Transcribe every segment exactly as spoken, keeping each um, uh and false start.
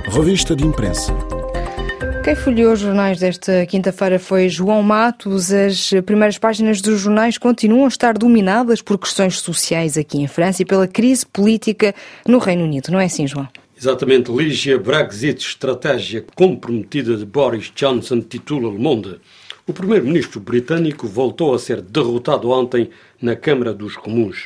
Revista de Imprensa. Quem folheou os jornais desta quinta-feira foi João Matos. As primeiras páginas dos jornais continuam a estar dominadas por questões sociais aqui em França e pela crise política no Reino Unido. Não é assim, João? Exatamente. Lígia, Brexit, estratégia comprometida de Boris Johnson, titula Le Monde. O primeiro-ministro britânico voltou a ser derrotado ontem na Câmara dos Comuns.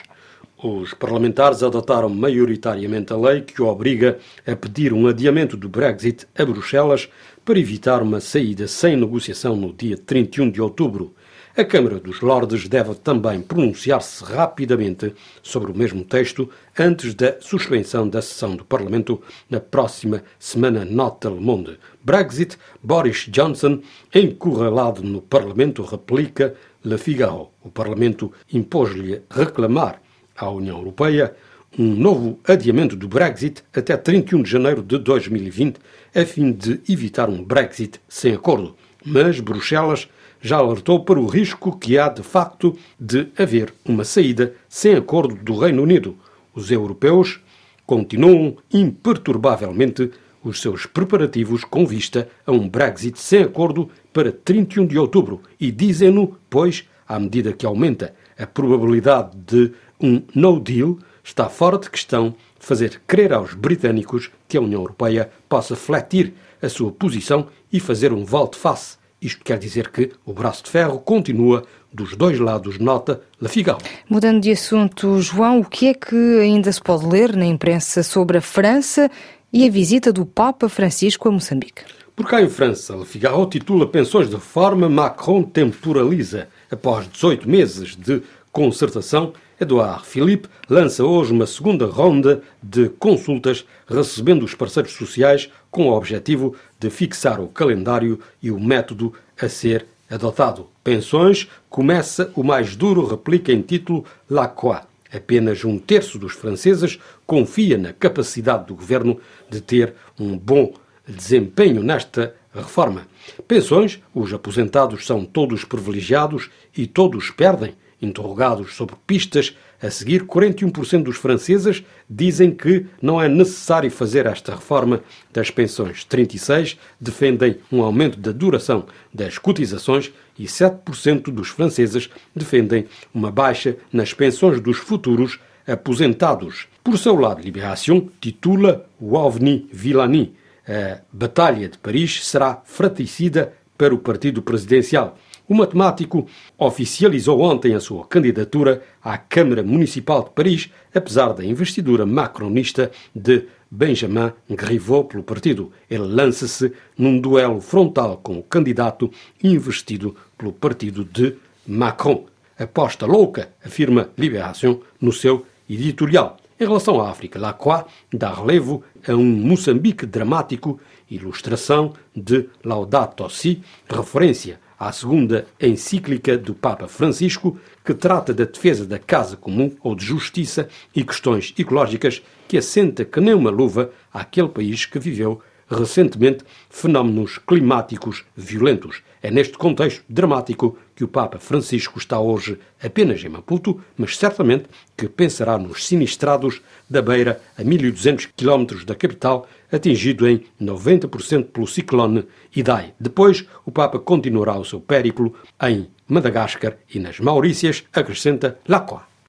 Os parlamentares adotaram maioritariamente a lei que o obriga a pedir um adiamento do Brexit a Bruxelas para evitar uma saída sem negociação no dia trinta e um de outubro. A Câmara dos Lordes deve também pronunciar-se rapidamente sobre o mesmo texto antes da suspensão da sessão do Parlamento na próxima semana, nota Le Monde. Brexit, Boris Johnson, encurralado no Parlamento, replica Le Figaro. O Parlamento impôs-lhe reclamar à União Europeia um novo adiamento do Brexit até trinta e um de janeiro de dois mil e vinte, a fim de evitar um Brexit sem acordo. Mas Bruxelas já alertou para o risco que há, de facto, de haver uma saída sem acordo do Reino Unido. Os europeus continuam imperturbavelmente os seus preparativos com vista a um Brexit sem acordo para trinta e um de outubro e dizem-no, pois, à medida que aumenta a probabilidade de um no deal, está fora de questão fazer crer aos britânicos que a União Europeia possa fletir a sua posição e fazer um volte-face. Isto quer dizer que o braço de ferro continua dos dois lados, nota Le Figaro. Mudando de assunto, João, o que é que ainda se pode ler na imprensa sobre a França e a visita do Papa Francisco a Moçambique? Por cá em França, Le Figaro titula Pensões de reforma, Macron temporaliza. Após dezoito meses de concertação, Edouard Philippe lança hoje uma segunda ronda de consultas, recebendo os parceiros sociais com o objetivo de fixar o calendário e o método a ser adotado. Pensões começa o mais duro, replica em título La Croix. Apenas um terço dos franceses confia na capacidade do governo de ter um bom desempenho nesta reforma. Pensões, os aposentados são todos privilegiados e todos perdem. Interrogados sobre pistas a seguir, quarenta e um por cento dos franceses dizem que não é necessário fazer esta reforma das pensões. trinta e seis por cento defendem um aumento da duração das cotizações e sete por cento dos franceses defendem uma baixa nas pensões dos futuros aposentados. Por seu lado, Libération titula o OVNI Villani. A Batalha de Paris será fratricida para o partido presidencial. O matemático oficializou ontem a sua candidatura à Câmara Municipal de Paris, apesar da investidura macronista de Benjamin Griveaux pelo partido. Ele lança-se num duelo frontal com o candidato investido pelo partido de Macron. Aposta louca, afirma Libération no seu editorial. Em relação à África, La Croix dá relevo a um Moçambique dramático, ilustração de Laudato Si, referência à segunda encíclica do Papa Francisco, que trata da defesa da casa comum ou de justiça e questões ecológicas, que assenta que nem uma luva àquele país que viveu recentemente fenómenos climáticos violentos. É neste contexto dramático que o Papa Francisco está hoje apenas em Maputo, mas certamente que pensará nos sinistrados da Beira, a mil e duzentos quilómetros da capital, atingido em noventa por cento pelo ciclone Idai. Depois, o Papa continuará o seu périplo em Madagascar e nas Maurícias, acrescenta La Croix.